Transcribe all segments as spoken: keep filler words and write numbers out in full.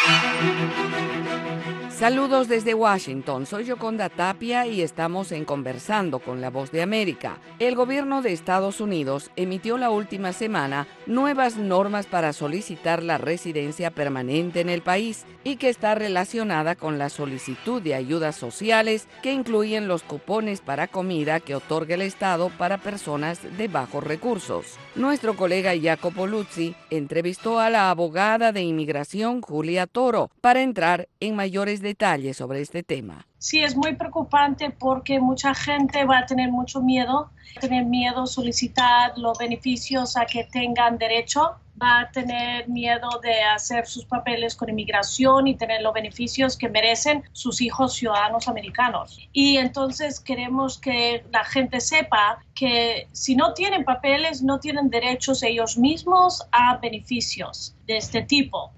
Saludos desde Washington, soy Yoconda Tapia y estamos en Conversando con la Voz de América. El gobierno de Estados Unidos emitió la última semana nuevas normas para solicitar la residencia permanente en el país y que está relacionada con la solicitud de ayudas sociales que incluyen los cupones para comida que otorga el Estado para personas de bajos recursos. Nuestro colega Jacopo Luzzi entrevistó a la abogada de inmigración Julia Toro para entrar en mayores detalles sobre este tema. Sí, es muy preocupante porque mucha gente va a tener mucho miedo, tener miedo a solicitar los beneficios a que tengan derecho, va a tener miedo de hacer sus papeles con inmigración y tener los beneficios que merecen sus hijos ciudadanos americanos. Y entonces queremos que la gente sepa que si no tienen papeles, no tienen derechos ellos mismos a beneficios de este tipo.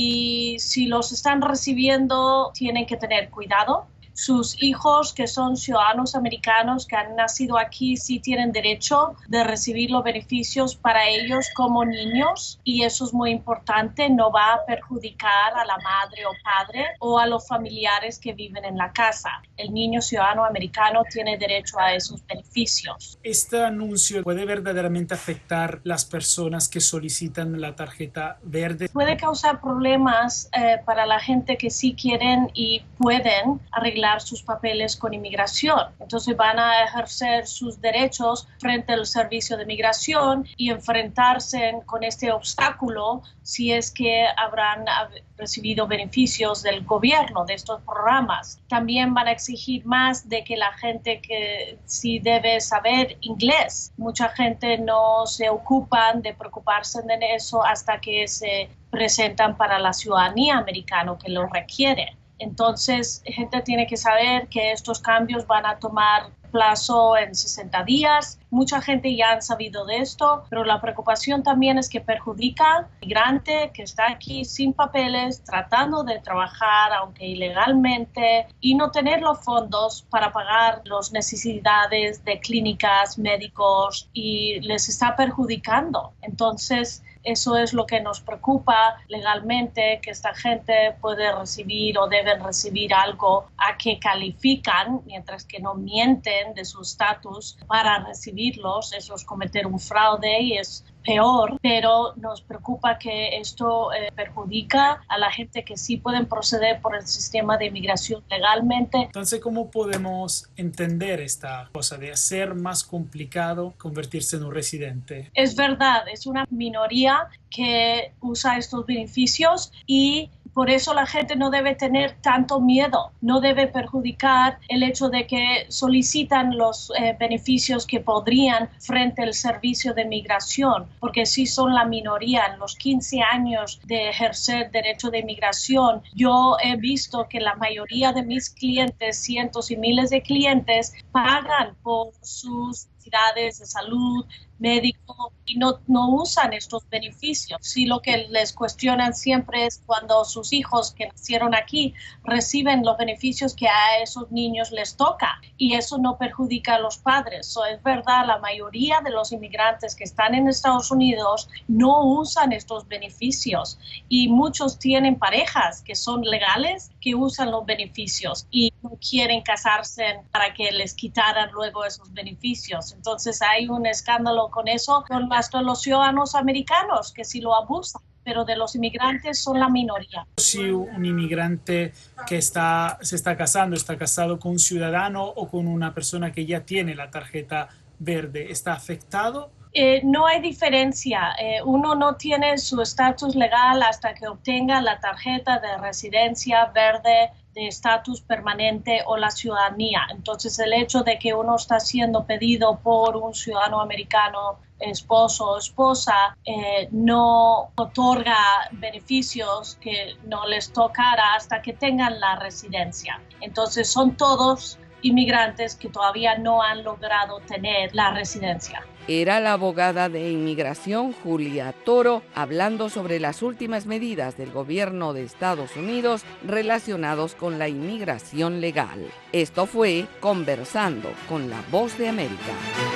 Y si los están recibiendo, tienen que tener cuidado. Sus hijos que son ciudadanos americanos que han nacido aquí sí tienen derecho de recibir los beneficios para ellos como niños y eso es muy importante, no va a perjudicar a la madre o padre o a los familiares que viven en la casa. El niño ciudadano americano tiene derecho a esos beneficios. ¿Este anuncio puede verdaderamente afectar las personas que solicitan la tarjeta verde? Puede causar problemas eh, para la gente que sí quieren y pueden arreglar sus papeles con inmigración. Entonces van a ejercer sus derechos frente al servicio de migración y enfrentarse con este obstáculo si es que habrán recibido beneficios del gobierno de estos programas. También van a exigir más de que la gente que sí debe saber inglés. Mucha gente no se ocupa de preocuparse de eso hasta que se presentan para la ciudadanía americana que lo requiere. Entonces, gente tiene que saber que estos cambios van a tomar plazo en sesenta días. Mucha gente ya ha sabido de esto, pero la preocupación también es que perjudica al migrante que está aquí sin papeles, tratando de trabajar, aunque ilegalmente, y no tener los fondos para pagar las necesidades de clínicas, médicos, y les está perjudicando. Entonces, eso es lo que nos preocupa legalmente, que esta gente puede recibir o deben recibir algo a que califican, mientras que no mienten de su estatus para recibirlos. Eso es cometer un fraude y es peor, pero nos preocupa que esto eh, perjudica a la gente que sí pueden proceder por el sistema de inmigración legalmente. Entonces, ¿cómo podemos entender esta cosa de hacer más complicado convertirse en un residente? Es verdad, es una minoría que usa estos beneficios y por eso la gente no debe tener tanto miedo, no debe perjudicar el hecho de que solicitan los eh, beneficios que podrían frente al servicio de migración, porque sí son la minoría. En los quince años de ejercer derecho de inmigración, yo he visto que la mayoría de mis clientes, cientos y miles de clientes, pagan por sus necesidades de salud, médico y no, no usan estos beneficios. Sí, lo que les cuestionan siempre es cuando sus hijos que nacieron aquí reciben los beneficios que a esos niños les toca y eso no perjudica a los padres. So, es verdad, la mayoría de los inmigrantes que están en Estados Unidos no usan estos beneficios y muchos tienen parejas que son legales que usan los beneficios y no quieren casarse para que les quitaran luego esos beneficios. Entonces hay un escándalo con eso, con hasta los ciudadanos americanos que sí lo abusan, pero de los inmigrantes son la minoría. Si un inmigrante que está, se está casando, está casado con un ciudadano o con una persona que ya tiene la tarjeta verde, ¿está afectado? Eh, no hay diferencia. Eh, uno no tiene su estatus legal hasta que obtenga la tarjeta de residencia verde de estatus permanente o la ciudadanía. Entonces, el hecho de que uno está siendo pedido por un ciudadano americano, esposo o esposa, eh, no otorga beneficios que no les tocará hasta que tengan la residencia. Entonces, son todos inmigrantes que todavía no han logrado tener la residencia. Era la abogada de inmigración Julia Toro hablando sobre las últimas medidas del gobierno de Estados Unidos relacionados con la inmigración legal. Esto fue Conversando con la Voz de América.